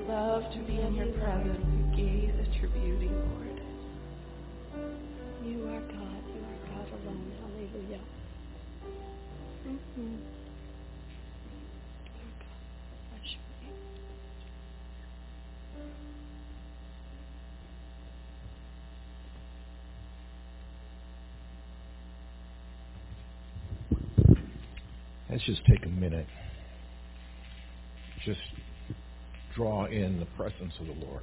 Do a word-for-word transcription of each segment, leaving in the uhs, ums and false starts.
love to be in your presence and gaze at your beauty, Lord. You are God. You are God alone. Hallelujah. Mm-hmm. Let's just take a minute. Just draw in the presence of the Lord.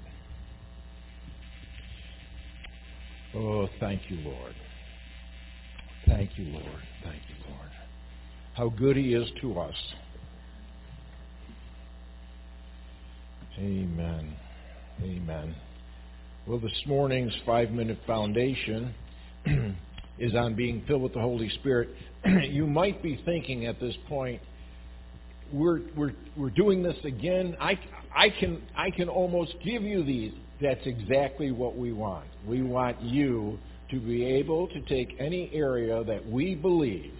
Oh, thank you, Lord. Thank you, Lord. Thank you, Lord. How good He is to us. Amen. Amen. Well, this morning's five-minute foundation is on being filled with the Holy Spirit. You might be thinking at this point, we're we're we're doing this again. I, I can I can almost give you these. That's exactly what we want. We want you to be able to take any area that we believe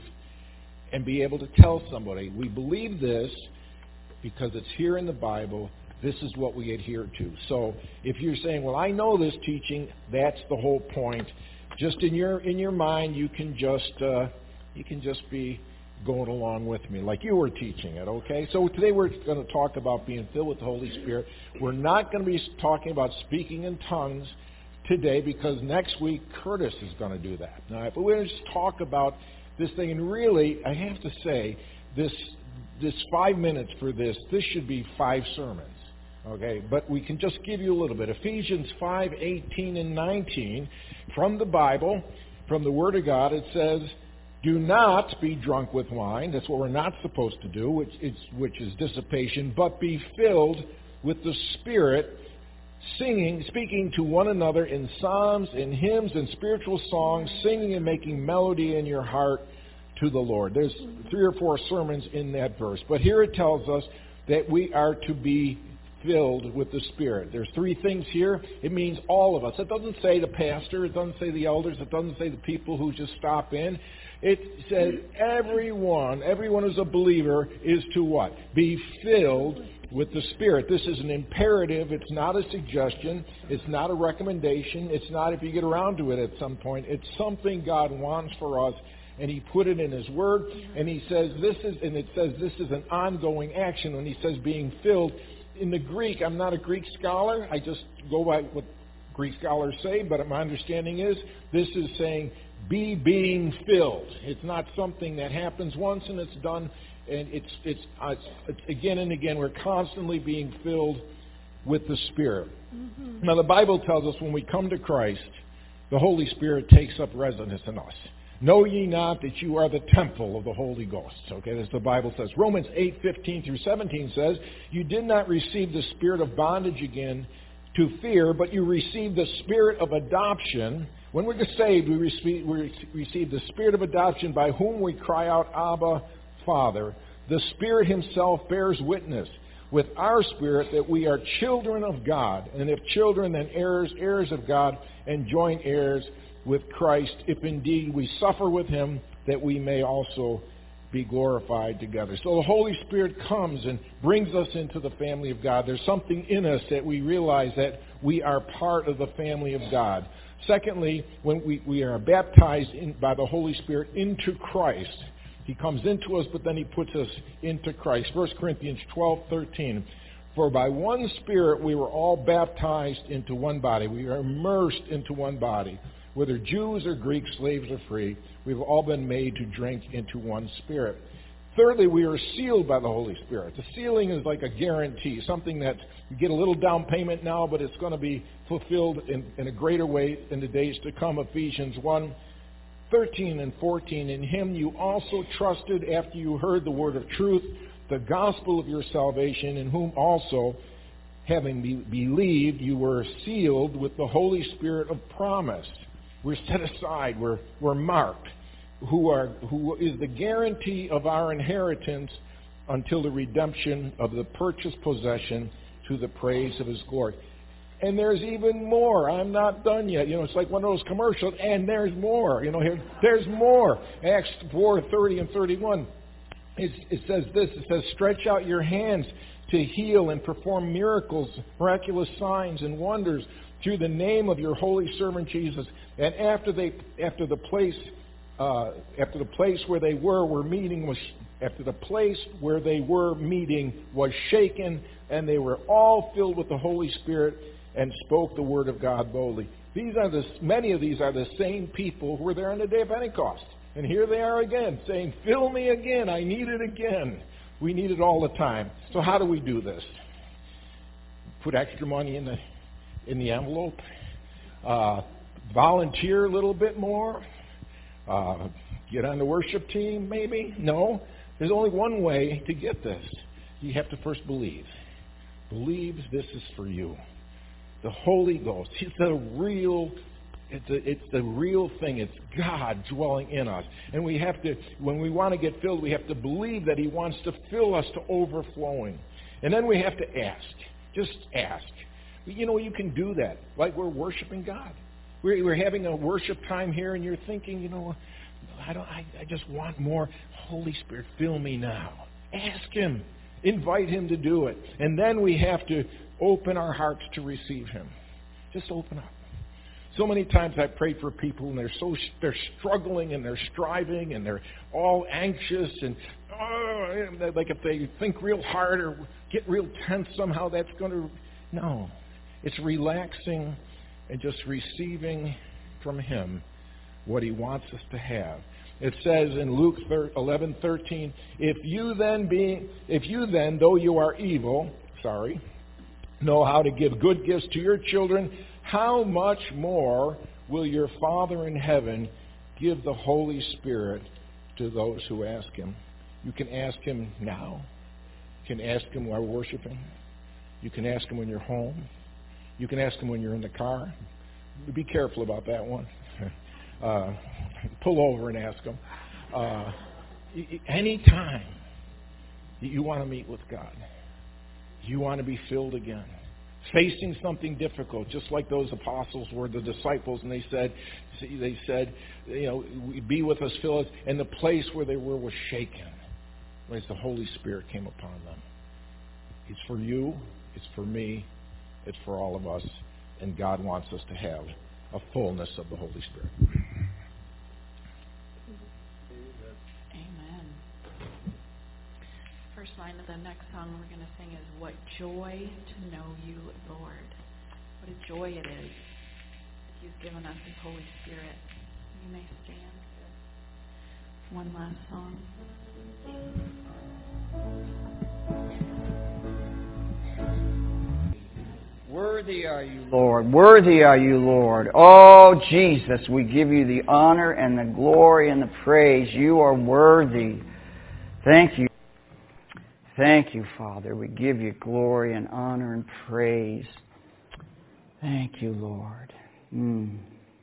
and be able to tell somebody, we believe this because it's here in the Bible. This is what we adhere to. So if you're saying, well, I know this teaching, that's the whole point. Just in your in your mind, you can just uh, you can just be going along with me like you were teaching it, okay? So today we're going to talk about being filled with the Holy Spirit. We're not going to be talking about speaking in tongues today because next week Curtis is going to do that. All right? But we're going to just talk about this thing. And really, I have to say, this this five minutes for this, this should be five sermons. Okay, but we can just give you a little bit. Ephesians five, eighteen, and nineteen from the Bible, from the Word of God, it says, do not be drunk with wine. That's what we're not supposed to do, which is, which is dissipation, but be filled with the Spirit, singing, speaking to one another in psalms and hymns and spiritual songs, singing and making melody in your heart to the Lord. There's three or four sermons in that verse. But here it tells us that we are to be filled with the Spirit. There's three things here. It means all of us. It doesn't say the pastor. It doesn't say the elders. It doesn't say the people who just stop in. It says everyone, everyone who's a believer is to what? Be filled with the Spirit. This is an imperative. It's not a suggestion. It's not a recommendation. It's not if you get around to it at some point. It's something God wants for us. And He put it in His Word. And He says this is, and it says this is an ongoing action. When He says being filled, in the Greek, I'm not a Greek scholar. I just go by what Greek scholars say, but my understanding is this is saying be being filled. It's not something that happens once and it's done, and it's it's, uh, it's again and again. We're constantly being filled with the Spirit. Mm-hmm. Now, the Bible tells us when we come to Christ, the Holy Spirit takes up residence in us. Know ye not that you are the temple of the Holy Ghost? Okay, as the Bible says. Romans eight, fifteen through seventeen says, you did not receive the spirit of bondage again to fear, but you received the spirit of adoption. When we get saved, we receive, we receive the spirit of adoption by whom we cry out, Abba, Father. The Spirit Himself bears witness with our spirit that we are children of God. And if children, then heirs, heirs of God, and joint heirs with Christ, if indeed we suffer with Him, that we may also be glorified together. So the Holy Spirit comes and brings us into the family of God. There's something in us that we realize that we are part of the family of God. Secondly, when we, we are baptized in, by the Holy Spirit into Christ, He comes into us, but then He puts us into Christ. First Corinthians twelve, thirteen. For by one Spirit we were all baptized into one body. We are immersed into one body. Whether Jews or Greeks, slaves or free, we've all been made to drink into one Spirit. Thirdly, we are sealed by the Holy Spirit. The sealing is like a guarantee, something that you get a little down payment now, but it's going to be fulfilled in, in a greater way in the days to come. Ephesians one, thirteen and fourteen. In Him you also trusted after you heard the word of truth, the gospel of your salvation, in whom also, having be- believed, you were sealed with the Holy Spirit of promise. We're set aside. We're, we're marked, who are who is the guarantee of our inheritance until the redemption of the purchased possession to the praise of His glory. And there's even more. I'm not done yet. You know, it's like one of those commercials, and there's more. You know, here, there's more. Acts four, thirty and thirty-one. It, it says this. It says, stretch out your hands to heal and perform miracles, miraculous signs and wonders through the name of your holy servant Jesus. And after they, after the place, uh, after the place where they were, were meeting was, after the place where they were meeting was shaken, and they were all filled with the Holy Spirit and spoke the word of God boldly. These are the many of these are the same people who were there on the day of Pentecost, and here they are again, saying, "Fill me again. I need it again." We need it all the time. So how do we do this? Put extra money in the in the envelope, uh, volunteer a little bit more, uh, get on the worship team maybe? No. There's only one way to get this. You have to first believe. Believe this is for you. The Holy Ghost, it's the real, it's, a, it's the real thing. It's God dwelling in us. And we have to, when we want to get filled, we have to believe that He wants to fill us to overflowing. And then we have to ask. Just ask. You know, you can do that, like we're worshiping God. We're, we're having a worship time here, and you're thinking, you know, I don't. I, I just want more. Holy Spirit, fill me now. Ask Him. Invite Him to do it. And then we have to open our hearts to receive Him. Just open up. So many times I prayed for people, and they're so they're struggling, and they're striving, and they're all anxious, and oh, like if they think real hard or get real tense somehow, that's going to no. It's relaxing and just receiving from Him what He wants us to have. It says in Luke eleven thirteen, if you then being, if you then, though you are evil, sorry, know how to give good gifts to your children, how much more will your Father in heaven give the Holy Spirit to those who ask Him? You can ask Him now. You can ask Him while worshiping. You can ask Him when you're home. You can ask Him when you're in the car. Be careful about that one. Uh, pull over and ask Him. Uh, any time you want to meet with God, you want to be filled again, facing something difficult, just like those apostles were, the disciples, and they said, they said, you know, be with us, fill us, and the place where they were was shaken, as the Holy Spirit came upon them. It's for you. It's for me. It's for all of us. And God wants us to have a fullness of the Holy Spirit. Amen. First line of the next song we're going to sing is, "What joy to know you, Lord." What a joy it is that He's given us His Holy Spirit. You may stand. One last song. Worthy are you, Lord. Worthy are you, Lord. Oh, Jesus, we give you the honor and the glory and the praise. You are worthy. Thank you. Thank you, Father. We give you glory and honor and praise. Thank you, Lord. Mm.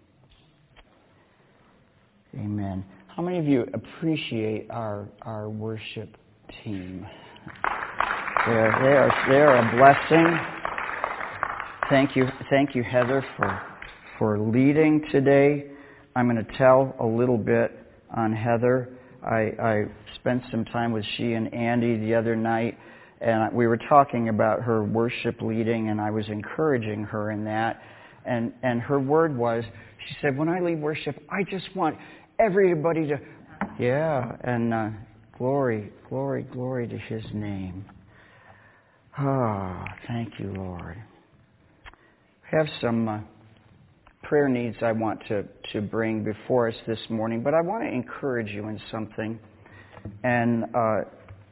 Amen. How many of you appreciate our, our worship team? They're, they are, they are a blessing. Thank you, thank you, Heather, for for leading today. I'm going to tell a little bit on Heather. I, I spent some time with she and Andy the other night, and we were talking about her worship leading, and I was encouraging her in that. And and her word was, she said, when I lead worship, I just want everybody to, yeah, and uh, glory, glory, glory to His name. Ah, oh, thank you, Lord. I have some uh, prayer needs I want to, to bring before us this morning, but I want to encourage you in something. And uh,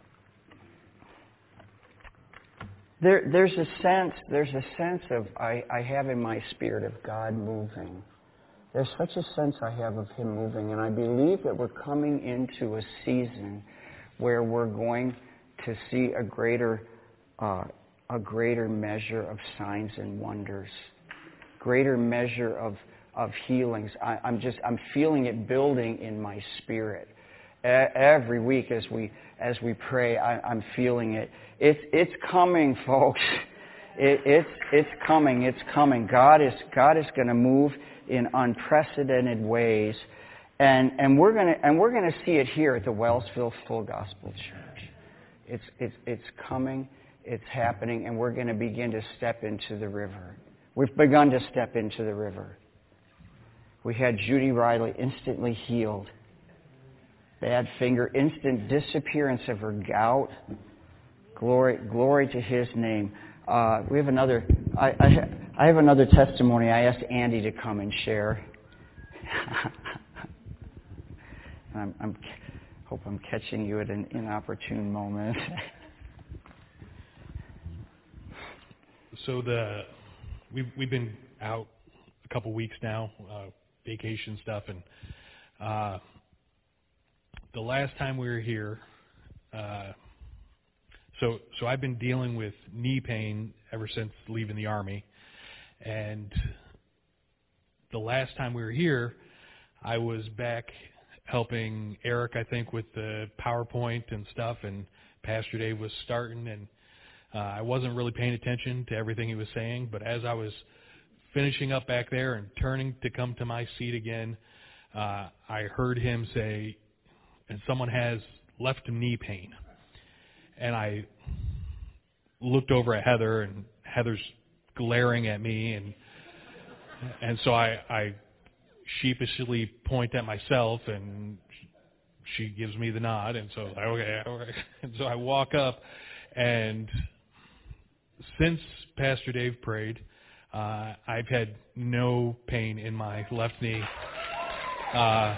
there, there's a sense, there's a sense of I, I have in my spirit of God moving. There's such a sense I have of Him moving, and I believe that we're coming into a season where we're going to see a greater uh, a greater measure of signs and wonders, greater measure of of healings. I, I'm just I'm feeling it building in my spirit. Every week as we as we pray, I, I'm feeling it. It's it's coming, folks. It, it's it's coming. It's coming. God is God is going to move in unprecedented ways, and and we're gonna and we're gonna see it here at the Wellsville Full Gospel Church. It's it's it's coming. it's happening, and we're going to begin to step into the river. We've begun to step into the river. We had Judy Riley instantly healed. Bad finger, instant disappearance of her gout. Glory, glory to His name. Uh, we have another. I, I, I have another testimony. I asked Andy to come and share. I'm, I'm hope I'm catching you at an inopportune moment. So the we've we've been out a couple weeks now, uh, vacation stuff, and uh, the last time we were here, uh, so so I've been dealing with knee pain ever since leaving the Army, and the last time we were here, I was back helping Eric, I think, with the PowerPoint and stuff, and Pastor Dave was starting, and uh, I wasn't really paying attention to everything he was saying, but as I was finishing up back there and turning to come to my seat again, uh, I heard him say, and someone has left knee pain. And I looked over at Heather, and Heather's glaring at me, and and so I, I sheepishly point at myself, and she gives me the nod, and so okay, okay. And so I walk up, and since Pastor Dave prayed, uh, I've had no pain in my left knee. Uh,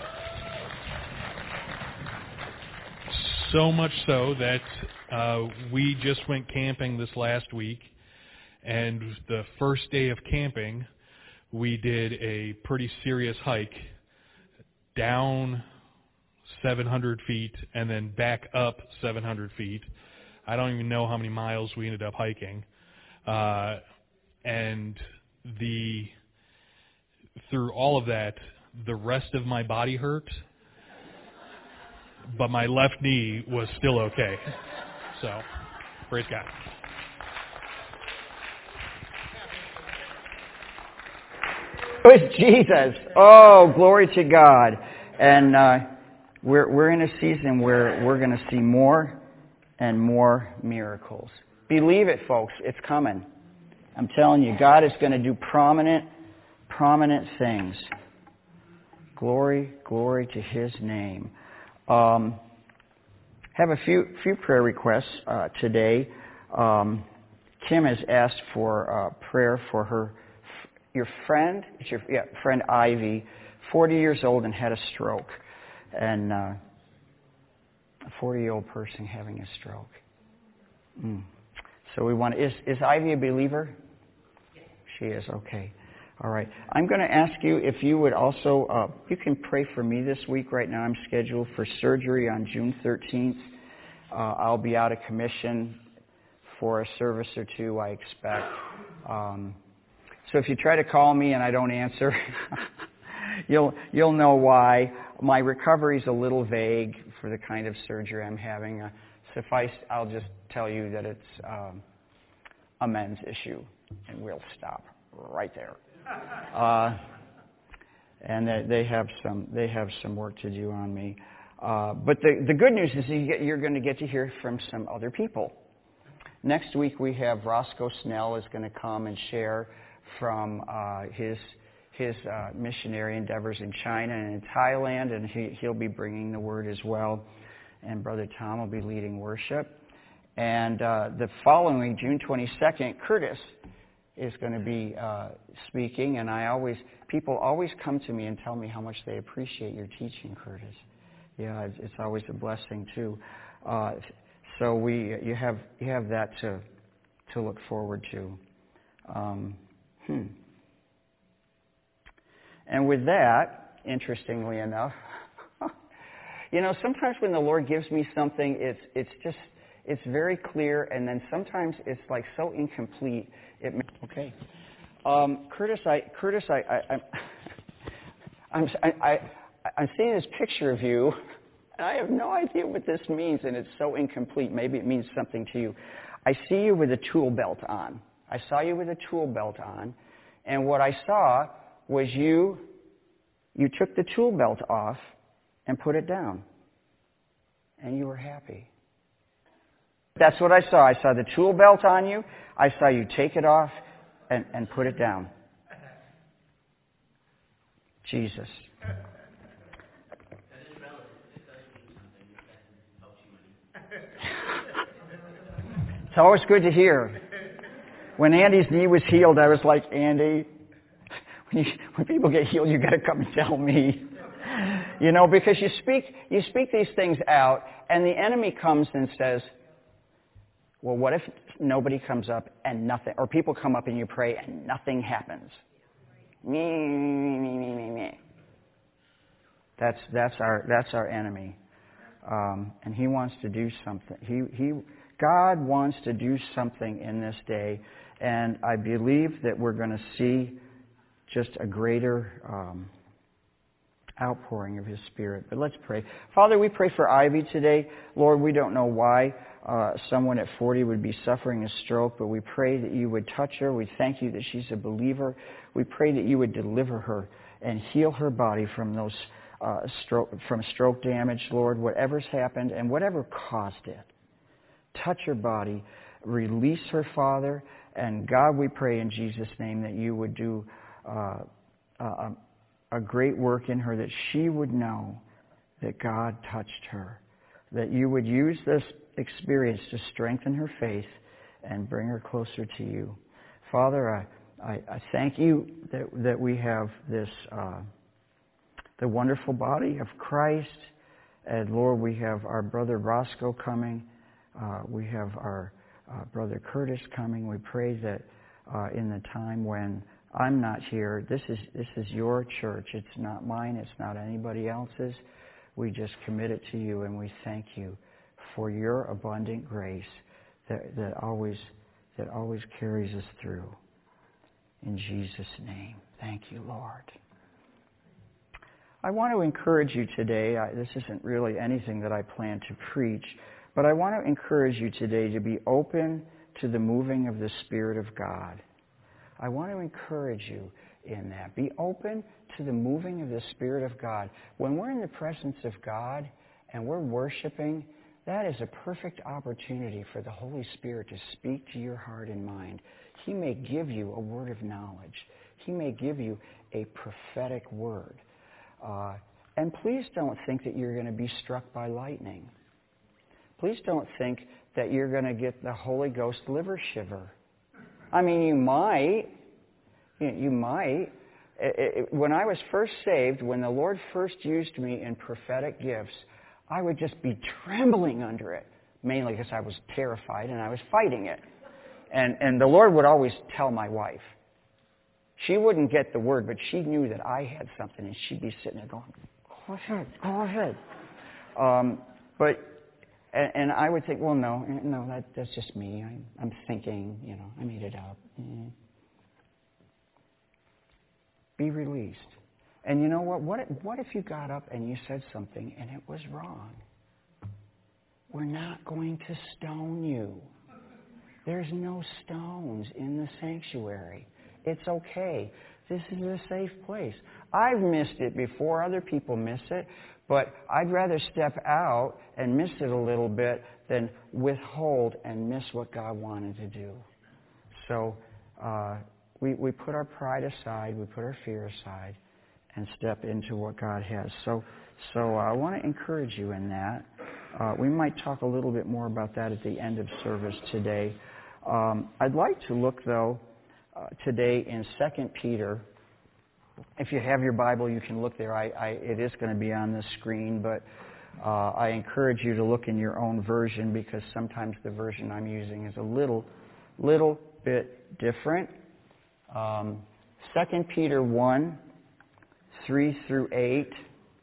so much so that uh, we just went camping this last week, and the first day of camping, we did a pretty serious hike down seven hundred feet and then back up seven hundred feet. I don't even know how many miles we ended up hiking. Uh, and the through all of that, the rest of my body hurt, but my left knee was still okay. So, praise God. Praise Jesus. Oh, glory to God. And uh, we're we're in a season where we're going to see more and more miracles. Believe it, folks. It's coming. I'm telling you, God is going to do prominent, prominent things. Glory, glory to His name. Um, have a few few prayer requests uh, today. Um, Kim has asked for uh, prayer for her. Your friend, it's your yeah, friend Ivy, forty years old and had a stroke, and uh, a forty-year-old person having a stroke. Mm. So we want. Is is Ivy a believer? Yes. She is. Okay. All right. I'm going to ask you if you would also. Uh, you can pray for me this week. Right now, I'm scheduled for surgery on June thirteenth. Uh, I'll be out of commission for a service or two, I expect. Um, So if you try to call me and I don't answer, you'll you'll know why. My recovery's a little vague for the kind of surgery I'm having. Uh, suffice, I'll just tell you that it's um, a men's issue, and we'll stop right there. Uh, and they, they have some they have some work to do on me. Uh, but the the good news is you get, you're going to get to hear from some other people. Next week we have Roscoe Snell is going to come and share from uh, his his uh, missionary endeavors in China and in Thailand, and he, he'll be bringing the word as well. And Brother Tom will be leading worship. And uh, the following week, June twenty-second, Curtis is going to be uh, speaking. And I always people always come to me and tell me how much they appreciate your teaching, Curtis. Yeah, it's, it's always a blessing too. Uh, so we you have you have that to to look forward to. Um, Hmm. And with that, interestingly enough, you know, sometimes when the Lord gives me something, it's it's just it's very clear, and then sometimes it's like so incomplete. It okay, um, Curtis, I Curtis, I, I I'm I'm I, I, I'm seeing this picture of you, and I have no idea what this means, and it's so incomplete. Maybe it means something to you. I see you with a tool belt on. I saw you with a tool belt on, and what I saw was you, you took the tool belt off and put it down, and you were happy. That's what I saw. I saw the tool belt on you. I saw you take it off and, and put it down. Jesus. It's always good to hear. When Andy's knee was healed, I was like, Andy, when, you, when people get healed, you got to come and tell me. You know, because you speak, you speak these things out, and the enemy comes and says, well, what if nobody comes up and nothing, or people come up and you pray and nothing happens? Me, me, me, me, me, me. That's that's our that's our enemy, um, and he wants to do something. He he God wants to do something in this day, and I believe that we're going to see just a greater um, outpouring of His Spirit. But let's pray. Father, we pray for Ivy today. Lord, we don't know why uh, someone at forty would be suffering a stroke, but we pray that you would touch her. We thank you that she's a believer. We pray that you would deliver her and heal her body from those uh, stroke from stroke damage, Lord, whatever's happened and whatever caused it. Touch her body, release her, Father, and God, we pray in Jesus' name that you would do uh, a, a great work in her, that she would know that God touched her, that you would use this experience to strengthen her faith and bring her closer to you. Father, I, I, I thank you that, that we have this, uh, the wonderful body of Christ. And Lord, we have our brother Roscoe coming. Uh, we have our uh, brother Curtis coming. We pray that uh, in the time when I'm not here, this is this is your church. It's not mine. It's not anybody else's. We just commit it to you, and we thank you for your abundant grace that, that always that always carries us through. In Jesus' name, thank you, Lord. I want to encourage you today. I, this isn't really anything that I plan to preach, but I want to encourage you today to be open to the moving of the Spirit of God. I want to encourage you in that. Be open to the moving of the Spirit of God. When we're in the presence of God and we're worshiping, that is a perfect opportunity for the Holy Spirit to speak to your heart and mind. He may give you a word of knowledge. He may give you a prophetic word. Uh, and please don't think that you're going to be struck by lightning. Please don't think that you're going to get the Holy Ghost liver shiver. I mean, you might. You might. It, it, when I was first saved, when the Lord first used me in prophetic gifts, I would just be trembling under it, mainly because I was terrified and I was fighting it. And, and the Lord would always tell my wife. She wouldn't get the word, but she knew that I had something, and she'd be sitting there going, go ahead, go ahead. Um, but And, and I would think, well, no, no, that, that's just me. I'm, I'm thinking, you know, I made it up. Mm. Be released. And you know what? What, what if you got up and you said something and it was wrong? We're not going to stone you. There's no stones in the sanctuary. It's okay. This is a safe place. I've missed it before. Other people miss it. But I'd rather step out and miss it a little bit than withhold and miss what God wanted to do. So uh, we, we put our pride aside, we put our fear aside, and step into what God has. So, so uh, I want to encourage you in that. Uh, we might talk a little bit more about that at the end of service today. Um, I'd like to look, though, uh, today in Second Peter. If you have your Bible, you can look there. I, I, it is going to be on the screen, but uh, I encourage you to look in your own version because sometimes the version I'm using is a little, little bit different. Um, Second Peter one, three through eight.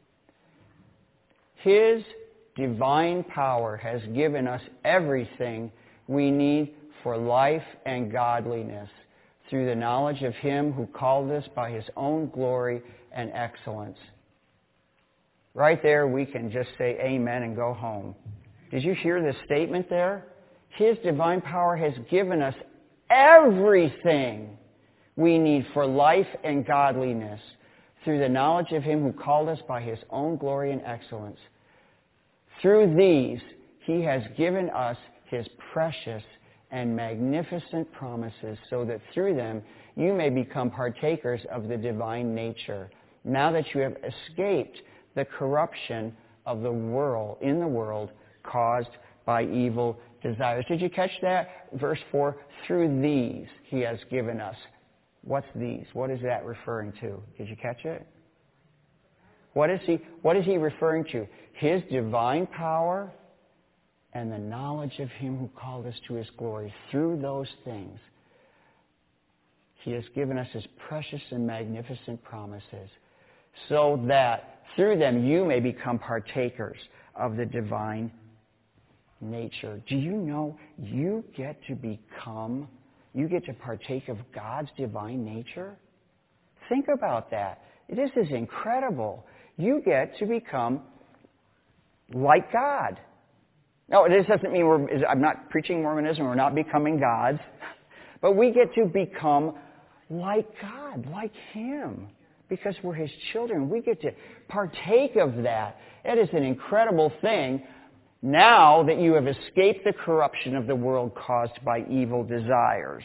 His divine power has given us everything we need for life and godliness, through the knowledge of Him who called us by His own glory and excellence. Right there, we can just say amen and go home. Did you hear the statement there? His divine power has given us everything we need for life and godliness, through the knowledge of Him who called us by His own glory and excellence. Through these, He has given us His precious and magnificent promises, so that through them you may become partakers of the divine nature, now that you have escaped the corruption of the world, in the world, caused by evil desires. Did you catch that? Verse four, through these He has given us. What's these? What is that referring to? Did you catch it? What is He, what is He referring to? His divine power and the knowledge of Him who called us to His glory. Through those things, He has given us His precious and magnificent promises, so that through them you may become partakers of the divine nature. Do you know you get to become, you get to partake of God's divine nature? Think about that. This is incredible. You get to become like God. No, this doesn't mean we're, I'm not preaching Mormonism, we're not becoming gods, but we get to become like God, like Him, because we're His children. We get to partake of that. It is an incredible thing now that you have escaped the corruption of the world caused by evil desires.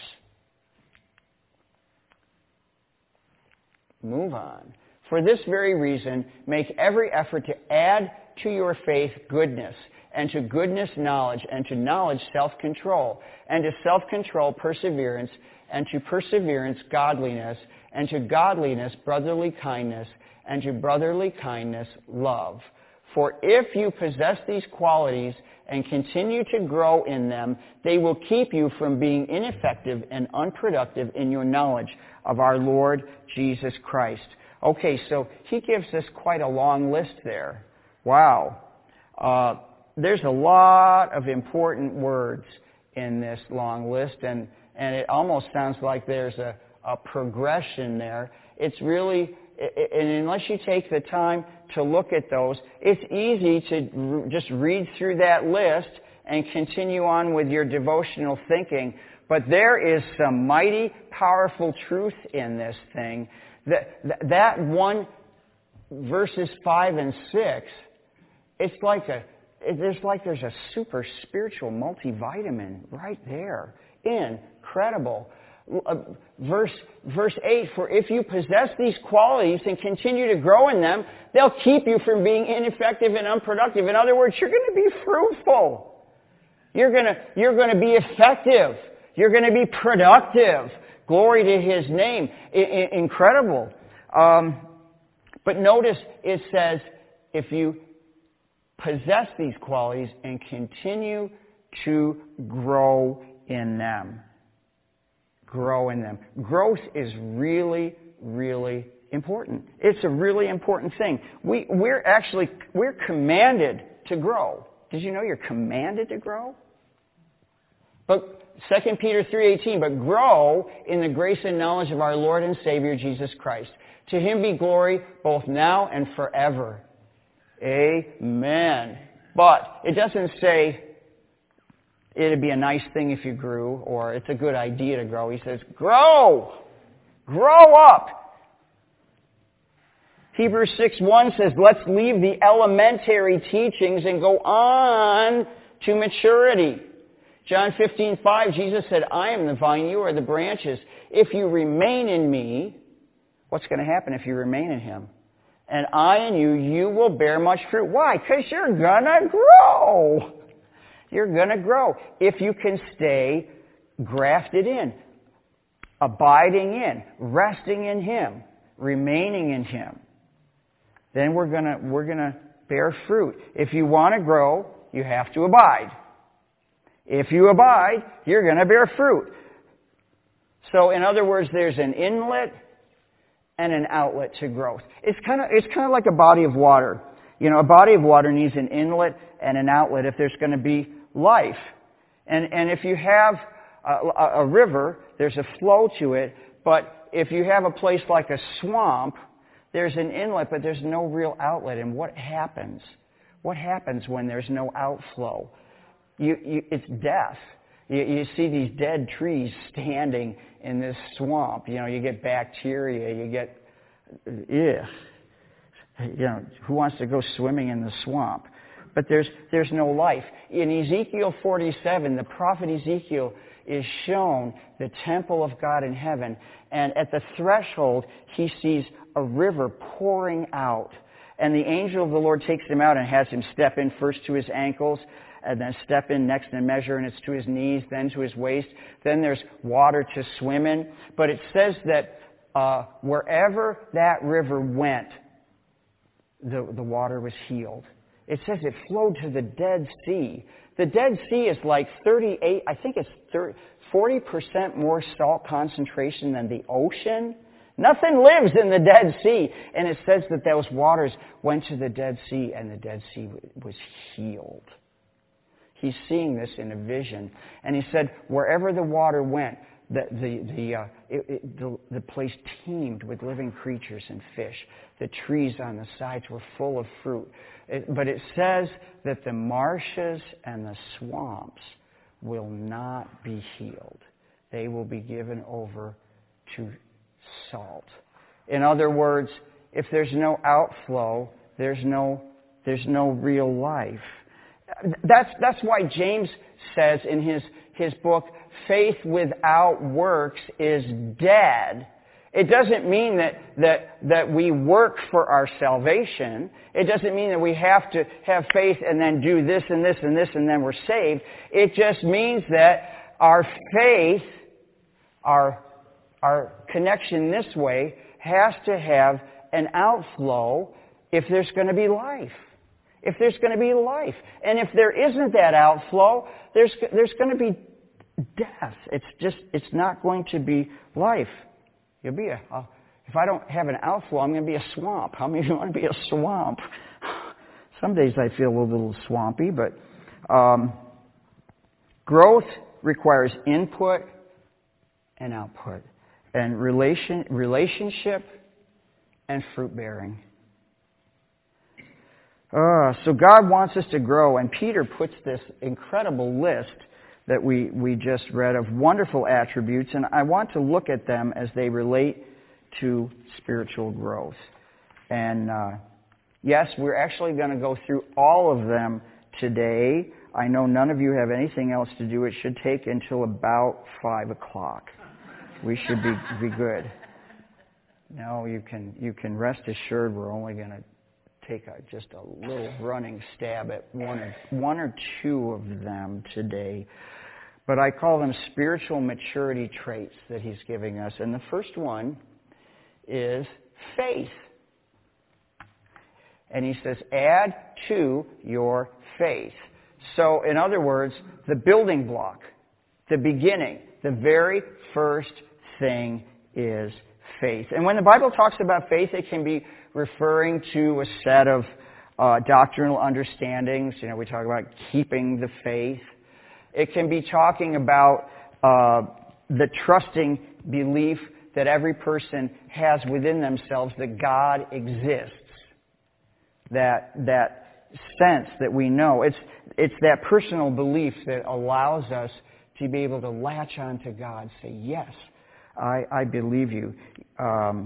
Move on. For this very reason, make every effort to add to your faith goodness, and to goodness knowledge, and to knowledge self-control, and to self-control perseverance, and to perseverance godliness, and to godliness brotherly kindness, and to brotherly kindness love. For if you possess these qualities and continue to grow in them, they will keep you from being ineffective and unproductive in your knowledge of our Lord Jesus Christ. Okay, so he gives us quite a long list there. Wow. Uh, there's a lot of important words in this long list, and, and it almost sounds like there's a, a progression there. It's really, and unless you take the time to look at those, it's easy to just read through that list and continue on with your devotional thinking. But there is some mighty, powerful truth in this thing. That, that one, verses five and six, it's like a, it's like there's a super spiritual multivitamin right there. Incredible. Uh, verse, verse eight, for if you possess these qualities and continue to grow in them, they'll keep you from being ineffective and unproductive. In other words, you're going to be fruitful. You're going to, you're going to be effective. You're going to be productive. Glory to His name. I, I, incredible. Um, but notice it says, if you possess these qualities and continue to grow in them. Grow in them. Growth is really, really important. It's a really important thing. We, we're actually, we're commanded to grow. Did you know you're commanded to grow? But Second Peter three eighteen, but grow in the grace and knowledge of our Lord and Savior Jesus Christ. To Him be glory both now and forever. Amen. But it doesn't say it'd be a nice thing if you grew, or it's a good idea to grow. He says, grow! Grow up! Hebrews six one says, let's leave the elementary teachings and go on to maturity. John fifteen five, Jesus said, I am the vine, you are the branches. If you remain in me, what's going to happen if you remain in Him? And I in you, you will bear much fruit. Why? Because you're going to grow. You're going to grow. If you can stay grafted in, abiding in, resting in Him, remaining in Him, then we're going to, we're going to bear fruit. If you want to grow, you have to abide. If you abide, you're going to bear fruit. So, in other words, there's an inlet and an outlet to growth. It's kind of, it's kind of like a body of water. You know, a body of water needs an inlet and an outlet if there's going to be life. And, and if you have a, a river, there's a flow to it. But if you have a place like a swamp, there's an inlet, but there's no real outlet. And what happens? What happens when there's no outflow? You, you, it's death. You, you see these dead trees standing in this swamp. You know, you get bacteria. You get, ugh. You know, who wants to go swimming in the swamp? but there's there's no life. In Ezekiel forty-seven, the prophet Ezekiel is shown the temple of God in heaven, and at the threshold he sees a river pouring out. And the angel of the Lord takes him out and has him step in first to his ankles, and then step in next and measure, and it's to his knees, then to his waist. Then there's water to swim in. But it says that uh, wherever that river went, the, the water was healed. It says it flowed to the Dead Sea. The Dead Sea is like thirty-eight, I think it's thirty, forty percent more salt concentration than the ocean. Nothing lives in the Dead Sea. And it says that those waters went to the Dead Sea, and the Dead Sea was healed. He's seeing this in a vision. And he said, wherever the water went, the, the, the, uh, it, it, the, the place teemed with living creatures and fish. The trees on the sides were full of fruit. It, but it says that the marshes and the swamps will not be healed. They will be given over to salt. In other words, if there's no outflow, there's no, there's no real life. That's, that's why James says in his, his book, faith without works is dead. It doesn't mean that, that, that we work for our salvation. It doesn't mean that we have to have faith and then do this and this and this and then we're saved. It just means that our faith, our, our connection this way, has to have an outflow if there's going to be life. If there's going to be life. And if there isn't that outflow, there's, there's going to be death. It's just, it's not going to be life. You'll be a, uh, if I don't have an outflow, I'm going to be a swamp. How many of you want to be a swamp? Some days I feel a little swampy, but um, growth requires input and output, and relation, relationship and fruit bearing. Uh, so God wants us to grow, and Peter puts this incredible list that we, we just read of wonderful attributes, and I want to look at them as they relate to spiritual growth. And uh, yes, we're actually going to go through all of them today. I know none of you have anything else to do. It should take until about five o'clock. We should be, be good. No, you can, you can rest assured we're only going to take a, just a little running stab at one or, one or two of them today. But I call them spiritual maturity traits that he's giving us. And the first one is faith. And he says, add to your faith. So, in other words, the building block, the beginning, the very first thing is faith. And when the Bible talks about faith, it can be referring to a set of uh, doctrinal understandings. You know, we talk about keeping the faith. It can be talking about uh, the trusting belief that every person has within themselves that God exists. That that sense that we know. It's it's that personal belief that allows us to be able to latch on to God, say, yes, I, I believe you. Um,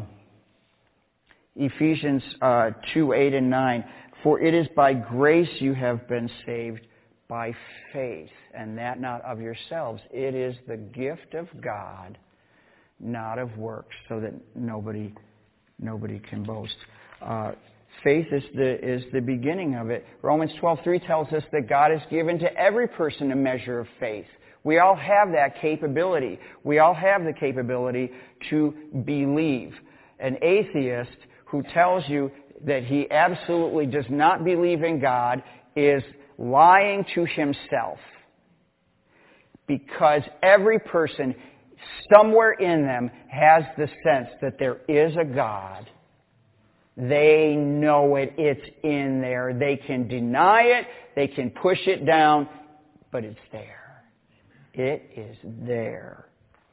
Ephesians uh, two, eight and nine, for it is by grace you have been saved by faith, and that not of yourselves. It is the gift of God, not of works, so that nobody nobody can boast. Uh, faith is the is the beginning of it. Romans twelve three tells us that God has given to every person a measure of faith. We all have that capability. We all have the capability to believe. An atheist who tells you that he absolutely does not believe in God is lying to himself. Because every person, somewhere in them, has the sense that there is a God. They know it. It's in there. They can deny it. They can push it down. But it's there. It is there.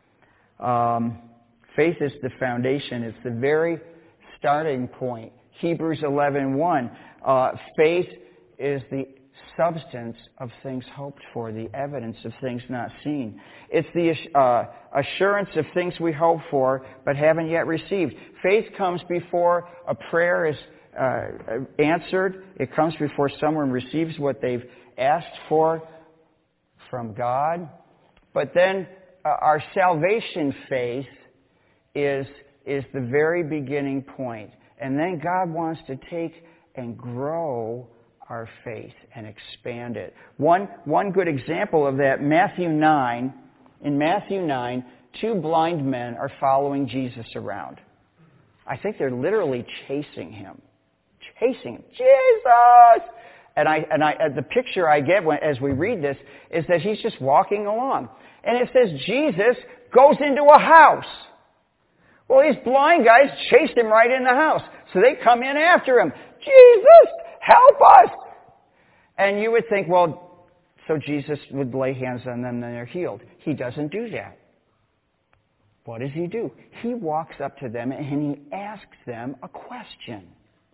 Um, faith is the foundation. It's the very starting point. Hebrews eleven one. Uh, faith is the substance of things hoped for, the evidence of things not seen. It's the uh, assurance of things we hope for but haven't yet received. Faith comes before a prayer is uh, answered. It comes before someone receives what they've asked for from God. But then uh, our salvation faith is, is the very beginning point. And then God wants to take and grow our faith and expand it. One, one good example of that, Matthew nine. In Matthew nine, two blind men are following Jesus around. I think they're literally chasing him. Chasing him. Jesus! And I, and I, the picture I get when, as we read this is that he's just walking along. And it says Jesus goes into a house. Well, these blind guys chased him right in the house. So they come in after him. Jesus, help us! And you would think, well, so Jesus would lay hands on them and they're healed. He doesn't do that. What does he do? He walks up to them and he asks them a question.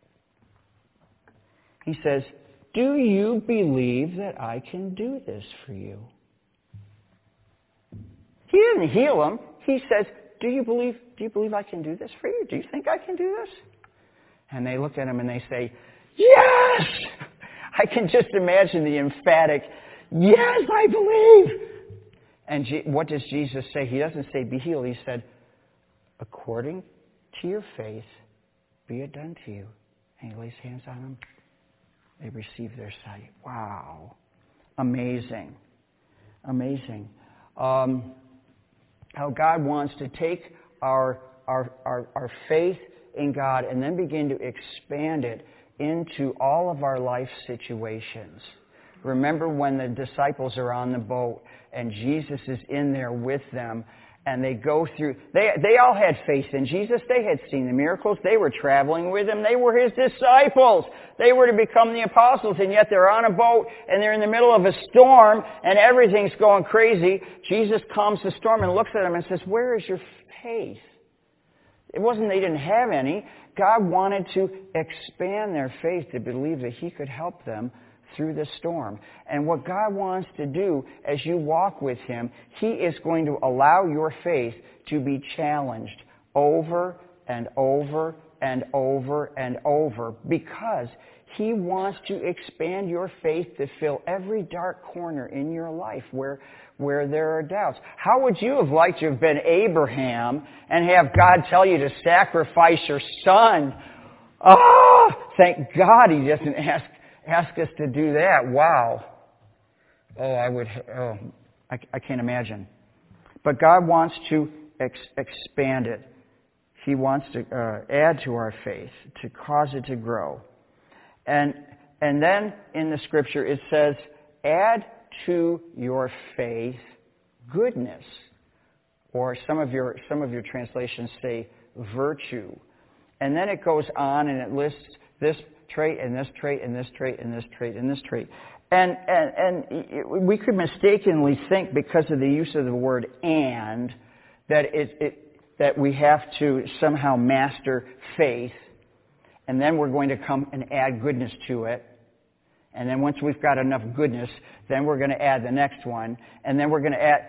He says, do you believe that I can do this for you? He didn't heal them. He says, do you believe, do you believe I can do this for you? Do you think I can do this? And they look at him and they say, yes! I can just imagine the emphatic, yes, I believe! And G- what does Jesus say? He doesn't say, be healed. He said, according to your faith, be it done to you. And he lays hands on them. They receive their sight. Wow. Amazing. Amazing. Um, how God wants to take our, our, our, our faith in God and then begin to expand it into all of our life situations. Remember when the disciples are on the boat and Jesus is in there with them and they go through, they, they all had faith in Jesus. They had seen the miracles. They were traveling with him. They were his disciples. They were to become the apostles, and yet they're on a boat and they're in the middle of a storm and everything's going crazy. Jesus calms the storm and looks at them and says, where is your faith? It wasn't they didn't have any. God wanted to expand their faith to believe that he could help them through the storm. And what God wants to do as you walk with him, he is going to allow your faith to be challenged over and over and over and over because he wants to expand your faith to fill every dark corner in your life where where there are doubts. How would you have liked to have been Abraham and have God tell you to sacrifice your son? Ah, thank God he doesn't ask ask us to do that. Wow. Oh, I would. Oh, I, I can't imagine. But God wants to ex- expand it. He wants to uh, add to our faith, to cause it to grow. And and then in the scripture it says, add to your faith goodness. Or some of your some of your translations say virtue. And then it goes on and it lists this trait and this trait and this trait and this trait and this trait. And and and we could mistakenly think because of the use of the word and that it, it that we have to somehow master faith, and then we're going to come and add goodness to it. And then once we've got enough goodness, then we're going to add the next one, and then we're going to add.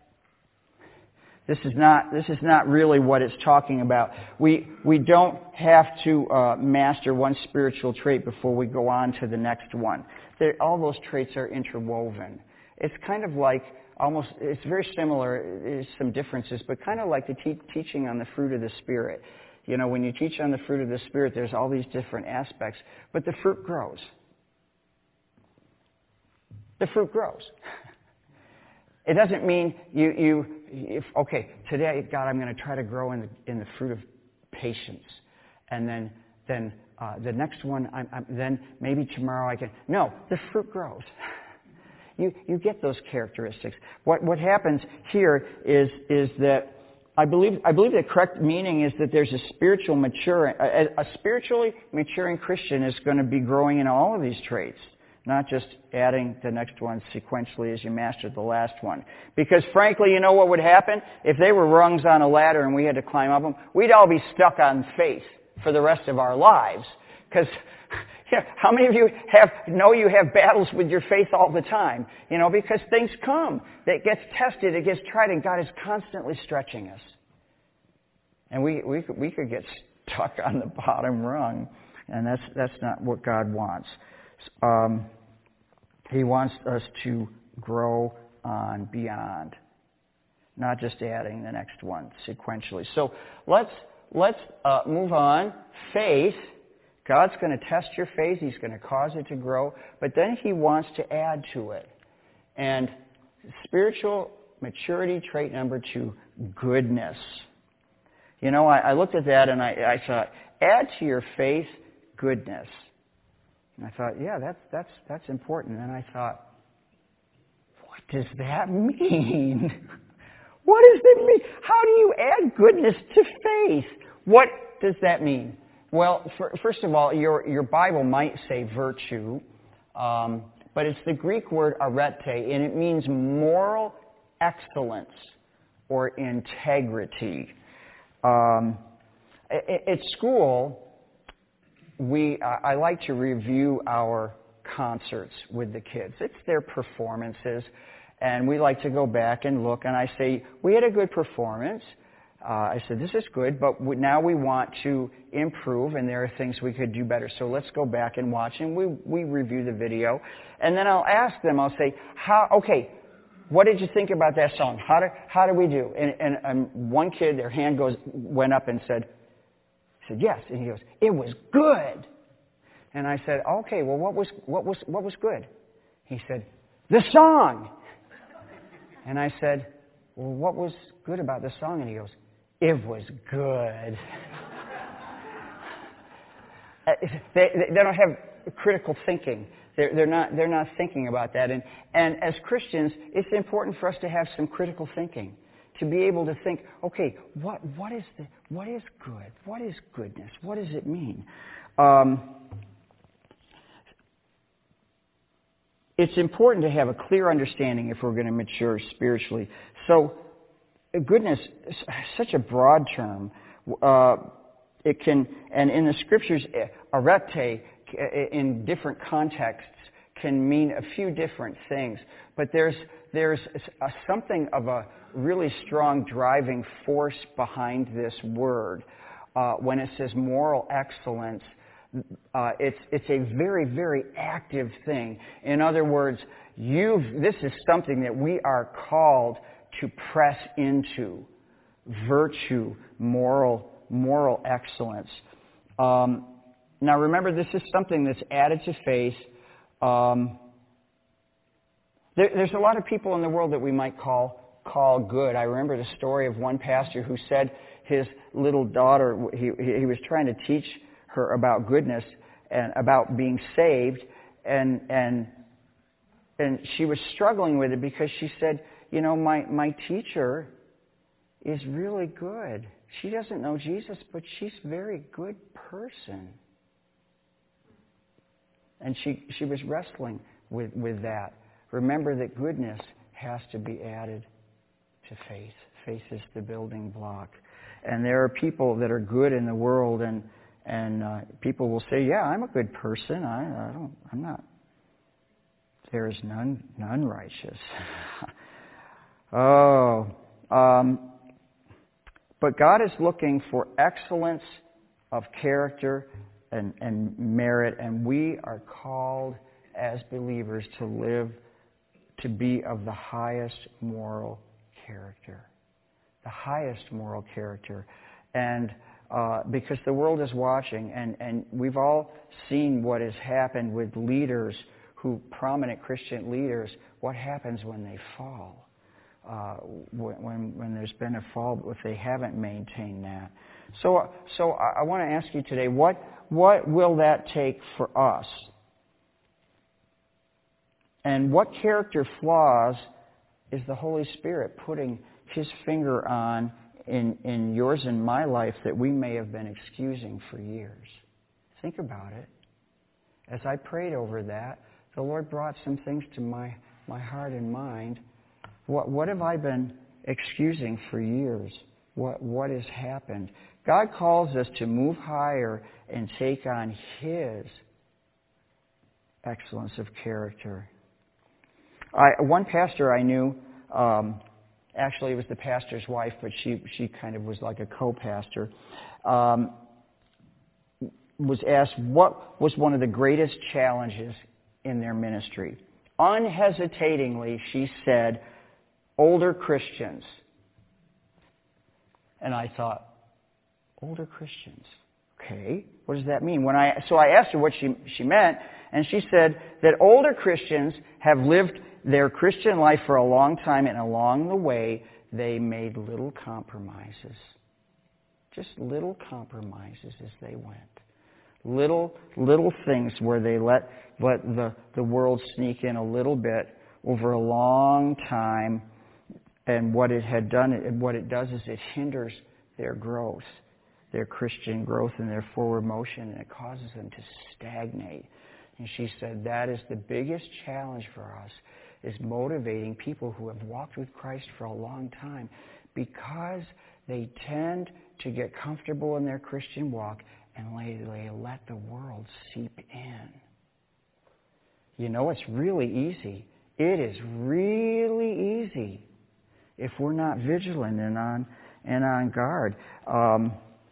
This is not this is not really what it's talking about. We we don't have to uh, master one spiritual trait before we go on to the next one. They're, all those traits are interwoven. It's kind of like almost. It's very similar. There's some differences, but kind of like the te- teaching on the fruit of the Spirit. You know, when you teach on the fruit of the Spirit, there's all these different aspects, but the fruit grows. The fruit grows. It doesn't mean you, you if, okay, today, God, I'm going to try to grow in the, in the fruit of patience. And then then uh, the next one, I'm, I'm, then maybe tomorrow I can. No, the fruit grows. You you get those characteristics. What what happens here is is that I believe I believe the correct meaning is that there's a spiritual maturing, a, a spiritually maturing Christian is going to be growing in all of these traits. Not just adding the next one sequentially as you mastered the last one. Because frankly, you know what would happen? If they were rungs on a ladder and we had to climb up them, we'd all be stuck on faith for the rest of our lives. Because you know, how many of you have know you have battles with your faith all the time? You know, because things come. It gets tested, it gets tried, and God is constantly stretching us. And we, we, we could get stuck on the bottom rung And that's that's not what God wants. Um, he wants us to grow on beyond, not just adding the next one sequentially. So let's let's uh, move on. Faith. God's going to test your faith. He's going to cause it to grow. But then He wants to add to it. And spiritual maturity trait number two, goodness. You know, I, I looked at that and I, I thought, add to your faith goodness. And I thought, yeah, that's that's that's important. And I thought, what does that mean? What does it mean? How do you add goodness to faith? What does that mean? Well, for, first of all, your your Bible might say virtue, um, but it's the Greek word arete, and it means moral excellence or integrity. Um, at, at school, we I, I like to review our concerts with the kids. It's their performances, and we like to go back and look. And I say, we had a good performance. Uh, I said, this is good, but we, now we want to improve, and there are things we could do better. So let's go back and watch, and we we review the video, and then I'll ask them. I'll say, how? Okay, what did you think about that song? How do how do we do? And, and, and one kid, their hand goes went up and said, said yes, and he goes, it was good. And I said, okay, well, what was what was what was good? He said, the song. And I said, well, what was good about the song? And he goes, it was good. they, they don't have critical thinking. They're, they're not they're not thinking about that. And and as Christians, it's important for us to have some critical thinking, to be able to think, okay, what what is the what is good? What is goodness? What does it mean? Um, it's important to have a clear understanding if we're going to mature spiritually. So, goodness is such a broad term. Uh, it can, and in the scriptures, arete, in different contexts, can mean a few different things. But there's there's a, something of a really strong driving force behind this word. Uh, when it says moral excellence, uh, it's it's a very, very active thing. In other words, you've this is something that we are called to press into. Virtue, moral moral excellence. Um, now remember, this is something that's added to faith. Um, there, there's a lot of people in the world that we might call call good. I remember the story of one pastor who said his little daughter, he, he was trying to teach her about goodness and about being saved, and and and she was struggling with it because she said, you know, my, my teacher is really good. She doesn't know Jesus, but she's a very good person. And she, she was wrestling with, with that. Remember that goodness has to be added to faith. Faith is the building block. And there are people that are good in the world, and and uh, people will say, yeah, I'm a good person. I, I don't, I'm not. There is none, none righteous. oh, um, but God is looking for excellence of character and, and merit, and we are called as believers to live, to be of the highest moral character. The highest moral character. And uh, because the world is watching, and, and we've all seen what has happened with leaders, who prominent Christian leaders, what happens when they fall. Uh, when when there's been a fall, if they haven't maintained that. So so I, I want to ask you today, what what will that take for us? And what character flaws is the Holy Spirit putting His finger on in, in yours and my life that we may have been excusing for years? Think about it. As I prayed over that, the Lord brought some things to my, my heart and mind. What what have I been excusing for years? What what has happened? God calls us to move higher and take on His excellence of character. I, one pastor I knew, um, actually it was the pastor's wife, but she she kind of was like a co-pastor. Um, was asked what was one of the greatest challenges in their ministry. Unhesitatingly, she said, older Christians. And I thought, older Christians? Okay, what does that mean? When I so I asked her what she she meant, and she said that older Christians have lived their Christian life for a long time, and along the way they made little compromises. Just little compromises as they went. Little little things where they let let the, the world sneak in a little bit over a long time, and what it had done, what it does is it hinders their growth, their Christian growth and their forward motion, and it causes them to stagnate. And she said that is the biggest challenge for us, is motivating people who have walked with Christ for a long time, because they tend to get comfortable in their Christian walk and they, they let the world seep in. You know, it's really easy. It is really easy if we're not vigilant and on and on guard. Um,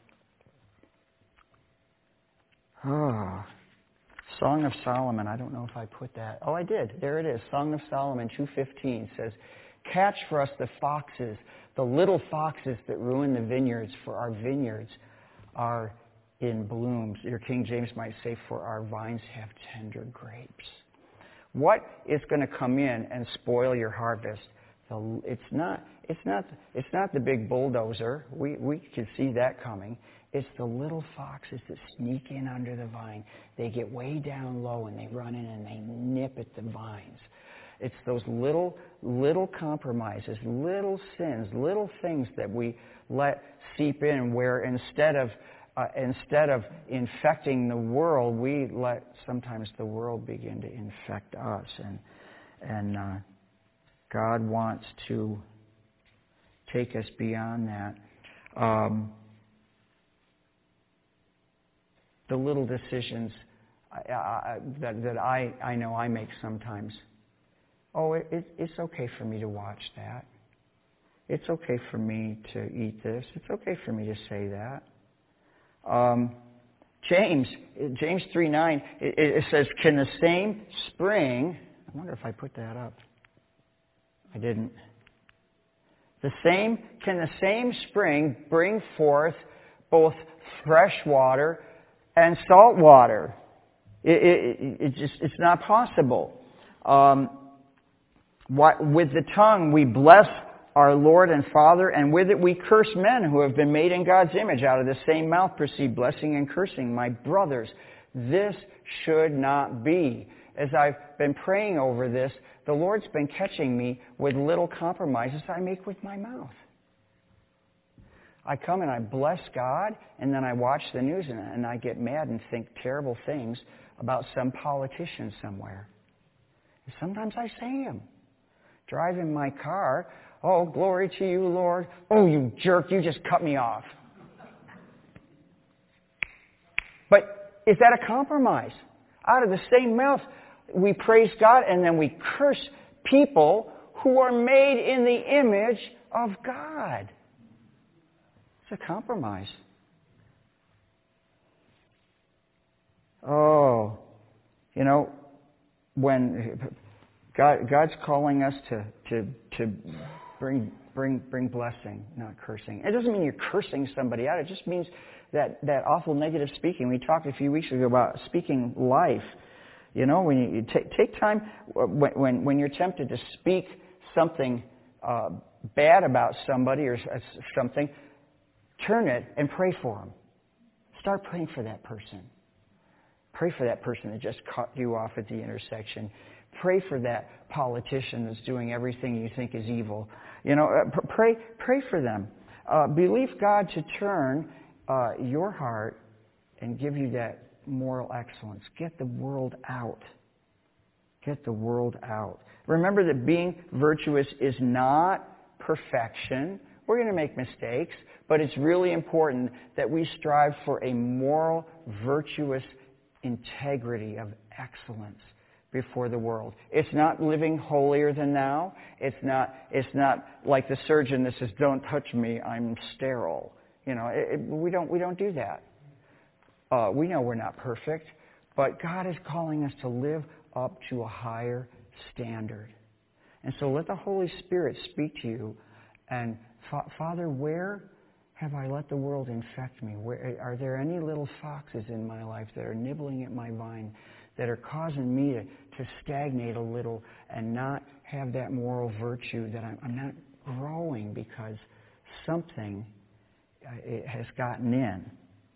oh, Song of Solomon. I don't know if I put that. Oh, I did. There it is. Song of Solomon two fifteen says, "Catch for us the foxes, the little foxes that ruin the vineyards, for our vineyards are in blooms." Your King James might say, "For our vines have tender grapes." What is going to come in and spoil your harvest? It's not. It's not. It's not the big bulldozer. We we can see that coming. It's the little foxes that sneak in under the vine. They get way down low and they run in and they nip at the vines. It's those little little compromises, little sins, little things that we let seep in, where instead of uh, instead of infecting the world, we let sometimes the world begin to infect us. And and uh, God wants to take us beyond that. Um, the little decisions I, I, that, that I, I know I make sometimes. Oh, it, it, it's okay for me to watch that. It's okay for me to eat this. It's okay for me to say that. Um, James, James three nine, it, it says, "Can the same spring..." I wonder if I put that up. I didn't. The same, can the same spring bring forth both fresh water and salt water? It, it, it just, it's not possible. Um, what, with the tongue we bless our Lord and Father, and with it we curse men who have been made in God's image. Out of the same mouth proceed blessing and cursing. My brothers, this should not be. As I've been praying over this, the Lord's been catching me with little compromises I make with my mouth. I come and I bless God, and then I watch the news and, and I get mad and think terrible things about some politician somewhere. And sometimes I say them. Driving my car, "Oh, glory to you, Lord. Oh, you jerk, you just cut me off." But is that a compromise? Out of the same mouth, we praise God and then we curse people who are made in the image of God. It's a compromise. Oh, you know, when God, God's calling us to, to, to bring, bring, bring blessing, not cursing. It doesn't mean you're cursing somebody out. It just means that, that awful negative speaking. We talked a few weeks ago about speaking life. You know, when you take, take time, when, when, when you're tempted to speak something uh, bad about somebody or something, turn it and pray for them. Start praying for that person. Pray for that person that just cut you off at the intersection. Pray for that politician that's doing everything you think is evil. You know, uh, pray, pray for them. Uh, believe God to turn uh, your heart and give you that moral excellence. Get the world out. Get the world out. Remember that being virtuous is not perfection. We're going to make mistakes, but it's really important that we strive for a moral, virtuous integrity of excellence before the world. It's not living holier than thou. It's not, it's not like the surgeon that says, "Don't touch me, I'm sterile." You know, it, it, we don't, we don't do that. Uh, we know we're not perfect, but God is calling us to live up to a higher standard. And so let the Holy Spirit speak to you. And Fa- Father, where have I let the world infect me? Where, are there any little foxes in my life that are nibbling at my vine, that are causing me to, to stagnate a little and not have that moral virtue, that I'm, I'm not growing because something uh, it has gotten in?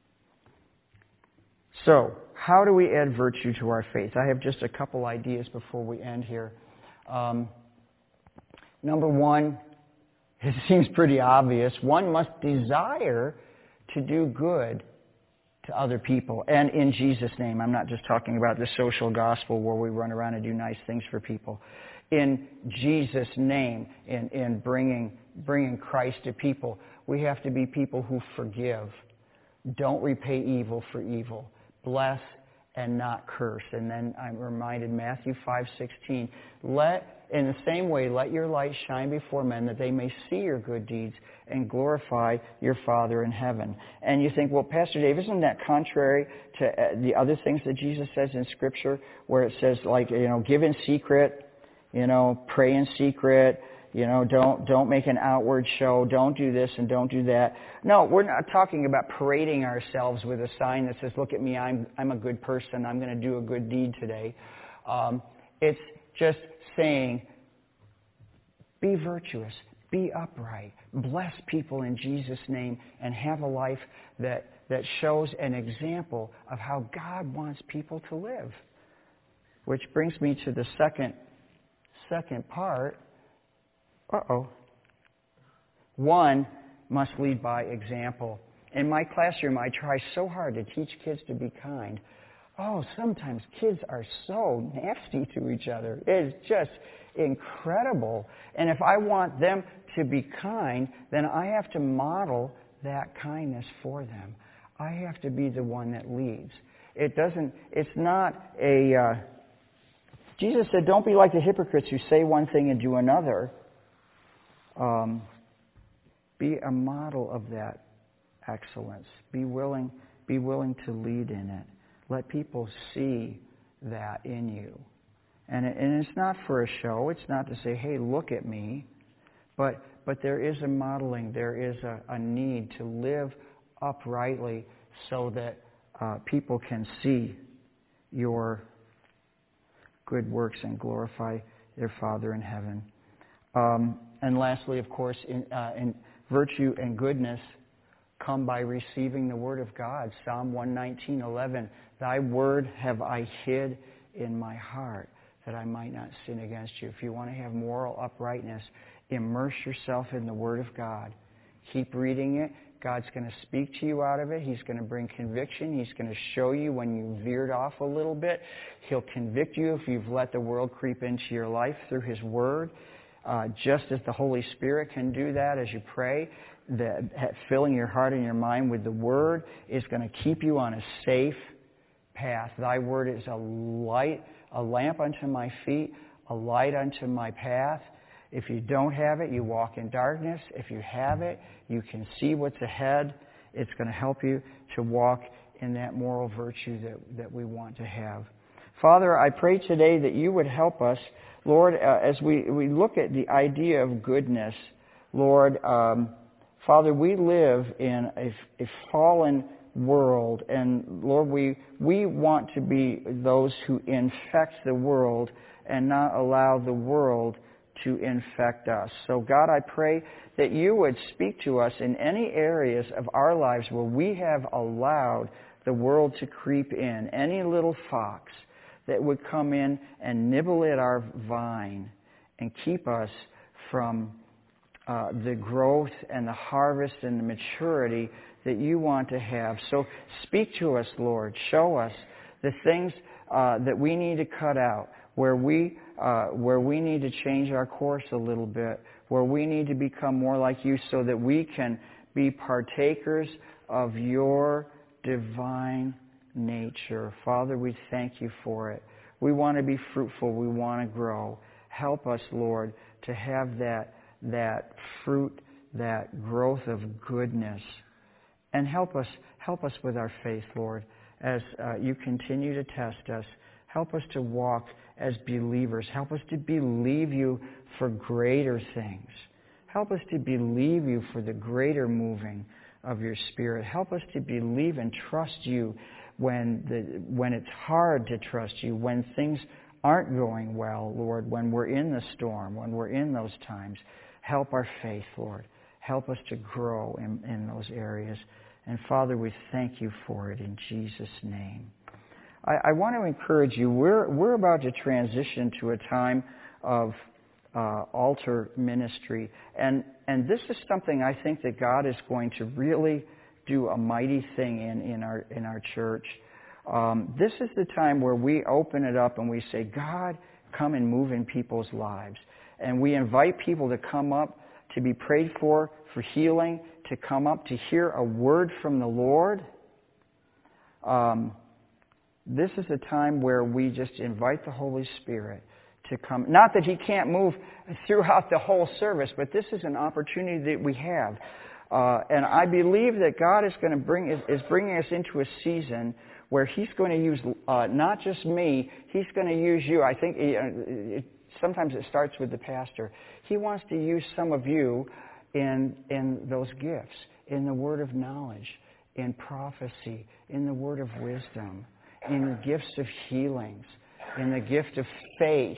So, how do we add virtue to our faith? I have just a couple ideas before we end here. Um, number one, it seems pretty obvious. One must desire to do good to other people. And in Jesus' name, I'm not just talking about the social gospel where we run around and do nice things for people. In Jesus' name, in, in bringing, bringing Christ to people, we have to be people who forgive. Don't repay evil for evil. Bless and not curse. And then I'm reminded Matthew five sixteen. Let, in the same way, let your light shine before men that they may see your good deeds and glorify your Father in heaven. And you think, well, Pastor Dave, isn't that contrary to uh, the other things that Jesus says in Scripture, where it says, like, you know, give in secret, you know, pray in secret, you know, don't don't make an outward show, don't do this and don't do that. No, we're not talking about parading ourselves with a sign that says, look at me, I'm I'm a good person, I'm going to do a good deed today. Um, it's just saying, be virtuous, be upright, bless people in Jesus' name, and have a life that, that shows an example of how God wants people to live. Which brings me to the second second part. Uh-oh. One must lead by example. In my classroom, I try so hard to teach kids to be kind. Oh, sometimes kids are so nasty to each other. It's just incredible. And if I want them to be kind, then I have to model that kindness for them. I have to be the one that leads. It doesn't, it's not a, uh, Jesus said, don't be like the hypocrites who say one thing and do another. Um, be a model of that excellence. Be willing, be willing to lead in it. Let people see that in you. And, it, and it's not for a show. It's not to say, hey, look at me. But, but there is a modeling. There is a, a need to live uprightly so that uh, people can see your good works and glorify their Father in heaven. Um, and lastly, of course, in, uh, in virtue and goodness come by receiving the Word of God. Psalm one nineteen, eleven. Thy word have I hid in my heart, that I might not sin against you. If you want to have moral uprightness, immerse yourself in the Word of God. Keep reading it. God's going to speak to you out of it. He's going to bring conviction. He's going to show you when you veered off a little bit. He'll convict you if you've let the world creep into your life through His Word. Uh, just as the Holy Spirit can do that as you pray, that filling your heart and your mind with the Word is going to keep you on a safe path. Thy Word is a light, a lamp unto my feet, a light unto my path. If you don't have it, you walk in darkness. If you have it, you can see what's ahead. It's going to help you to walk in that moral virtue that, that we want to have. Father, I pray today that you would help us, Lord, uh, as we, we look at the idea of goodness. Lord, um, Father, we live in a, a fallen world, and Lord, we, we want to be those who infect the world and not allow the world to infect us. So God, I pray that you would speak to us in any areas of our lives where we have allowed the world to creep in, any little fox that would come in and nibble at our vine and keep us from uh, the growth and the harvest and the maturity that you want to have. So speak to us, Lord. Show us the things uh, that we need to cut out, where we uh, where we need to change our course a little bit, where we need to become more like you so that we can be partakers of your divine nature. Father, we thank you for it. We want to be fruitful. We want to grow. Help us, Lord, to have that, that fruit, that growth of goodness. And help us, help us with our faith, Lord. as uh, you continue to test us. Help us to walk as believers. Help us to believe you for greater things. Help us to believe you for the greater moving of your Spirit. Help us to believe and trust you when the when it's hard to trust you, when things aren't going well, Lord, when we're in the storm, when we're in those times. Help our faith, Lord. Help us to grow in, in those areas. And Father, we thank you for it in Jesus' name. I, I want to encourage you, we're, we're about to transition to a time of uh, altar ministry. And, and this is something I think that God is going to really do a mighty thing in, in, our, in our church. Um, this is the time where we open it up and we say, God, come and move in people's lives. And we invite people to come up to be prayed for, for healing, to come up to hear a word from the Lord. Um, this is a time where we just invite the Holy Spirit to come. Not that He can't move throughout the whole service, but this is an opportunity that we have. Uh, and I believe that God is going to bring is, is bringing us into a season where He's going to use uh, not just me, He's going to use you. I think it, sometimes it starts with the pastor. He wants to use some of you in in those gifts, in the word of knowledge, in prophecy, in the word of wisdom, in the gifts of healings, in the gift of faith,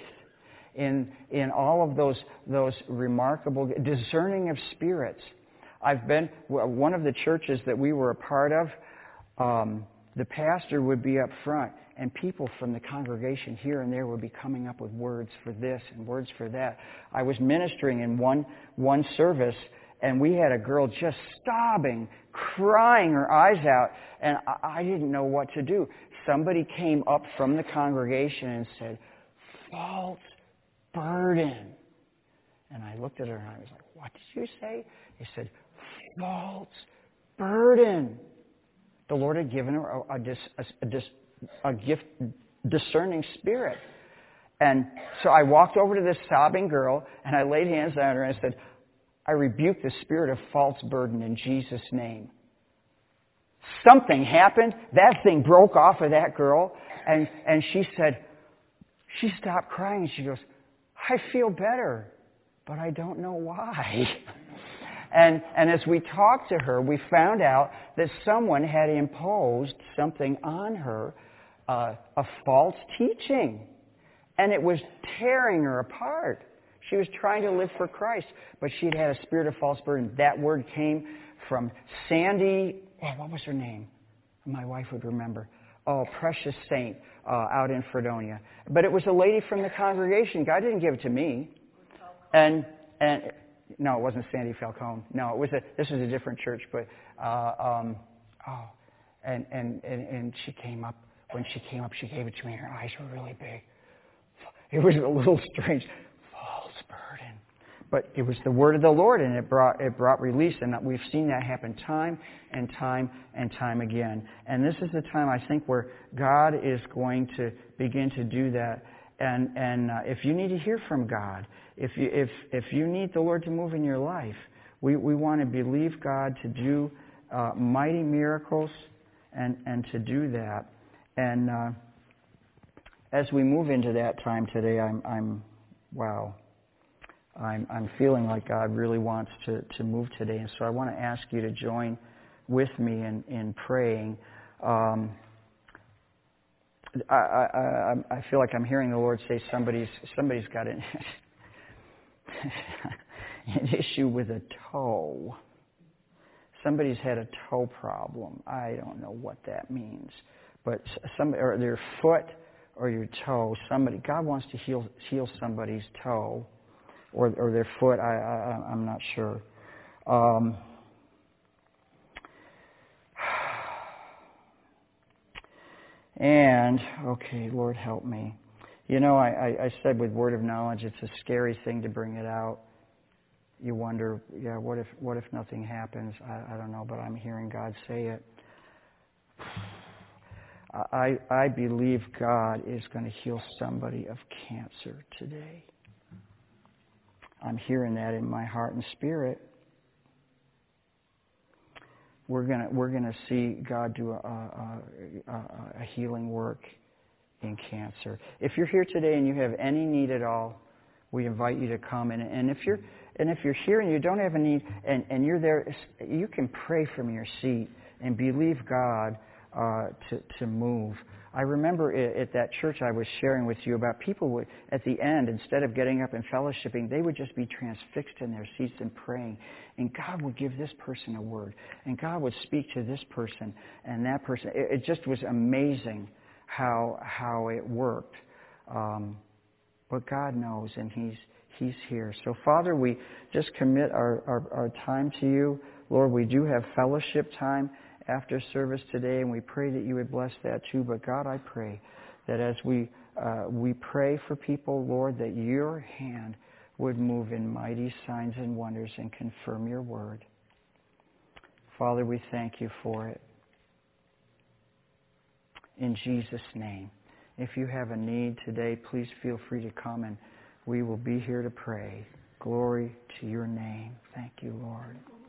in in all of those those remarkable discerning of spirits. I've been one of the churches that we were a part of. Um, the pastor would be up front, and people from the congregation here and there would be coming up with words for this and words for that. I was ministering in one one service, and we had a girl just sobbing, crying her eyes out, and I, I didn't know what to do. Somebody came up from the congregation and said, "False burden." And I looked at her and I was like, "What did you say?" He said, "False burden." The Lord had given her a, a, dis, a, a, dis, a gift, discerning spirit. And so I walked over to this sobbing girl and I laid hands on her and I said, "I rebuke the spirit of false burden in Jesus' name." Something happened. That thing broke off of that girl. And, and she said, she stopped crying and she goes, "I feel better, but I don't know why." And, and as we talked to her, we found out that someone had imposed something on her, uh, a false teaching. And it was tearing her apart. She was trying to live for Christ, but she had had a spirit of false burden. That word came from Sandy, oh, what was her name? My wife would remember. Oh, precious saint uh, out in Fredonia. But it was a lady from the congregation. God didn't give it to me. And and... No, it wasn't Sandy Falcone. No, it was a. This was a different church, but uh, um, oh, and, and and and she came up. When she came up, she gave it to me, and her eyes were really big. It was a little strange, false burden, but it was the word of the Lord, and it brought it brought release, and we've seen that happen time and time and time again. And this is the time I think where God is going to begin to do that. And and uh, if you need to hear from God, if you if if you need the Lord to move in your life, we, we want to believe God to do uh, mighty miracles, and, and to do that. And uh, as we move into that time today, I'm I'm wow, I'm I'm feeling like God really wants to, to move today, and so I want to ask you to join with me in in praying. Um, I, I, I feel like I'm hearing the Lord say somebody's somebody's got an, an issue with a toe. Somebody's had a toe problem. I don't know what that means, but some or their foot or your toe. Somebody, God wants to heal heal somebody's toe or or their foot. I, I I'm not sure. Um, And, okay, Lord, help me. You know, I, I, I said with word of knowledge, it's a scary thing to bring it out. You wonder, yeah, what if what if nothing happens? I, I don't know, but I'm hearing God say it. I, I believe God is going to heal somebody of cancer today. I'm hearing that in my heart and spirit. we're gonna we're gonna see God do a, a, a, a healing work in cancer. If you're here today and you have any need at all, we invite you to come. And, and if you're and if you're here and you don't have a need and, and you're there, you can pray from your seat and believe God uh, to to move. I remember at that church I was sharing with you about people would, at the end, instead of getting up and fellowshipping, they would just be transfixed in their seats and praying. And God would give this person a word. And God would speak to this person and that person. It, it just was amazing how how it worked. Um, but God knows, and He's He's here. So, Father, we just commit our, our, our time to you. Lord, we do have fellowship time after service today, and we pray that you would bless that too. But God, I pray that as we uh, we pray for people, Lord, that your hand would move in mighty signs and wonders and confirm your word. Father, we thank you for it. In Jesus' name. If you have a need today, please feel free to come, and we will be here to pray. Glory to your name. Thank you, Lord.